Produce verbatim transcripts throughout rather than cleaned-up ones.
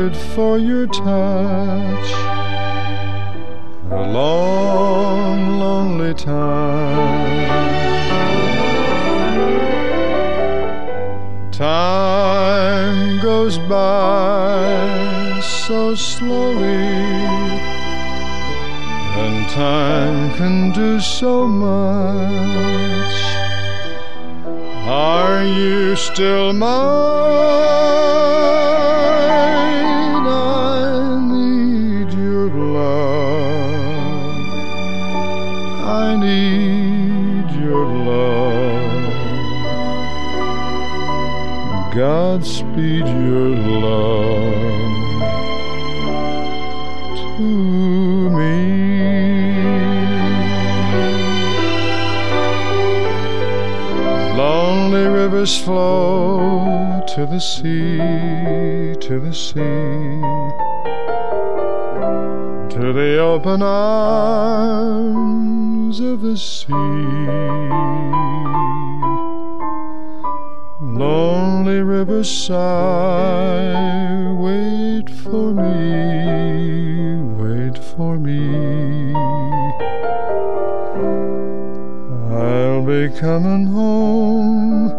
hungered for your touch a long, lonely time. Time goes by so slowly, and time can do so much. Are you still mine? I need your love. I need your love. Godspeed your love to me. Lonely rivers flow to the sea, to the sea, to the open arms of the sea. Lonely rivers sigh, wait for me, wait for me. I'll be coming home,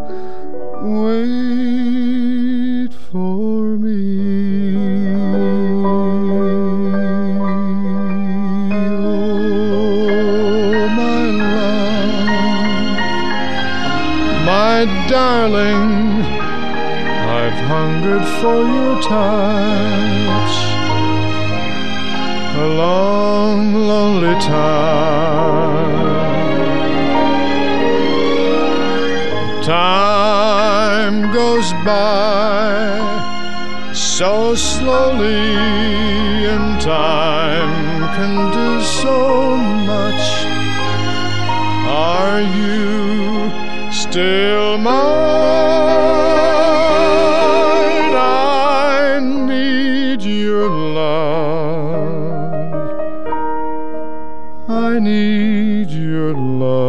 wait for me. Oh, my love, my darling, I've hungered for your touch a long, lonely time. Time goes by so slowly, and time can do so much. Are you still mine? I need your love. I need your love.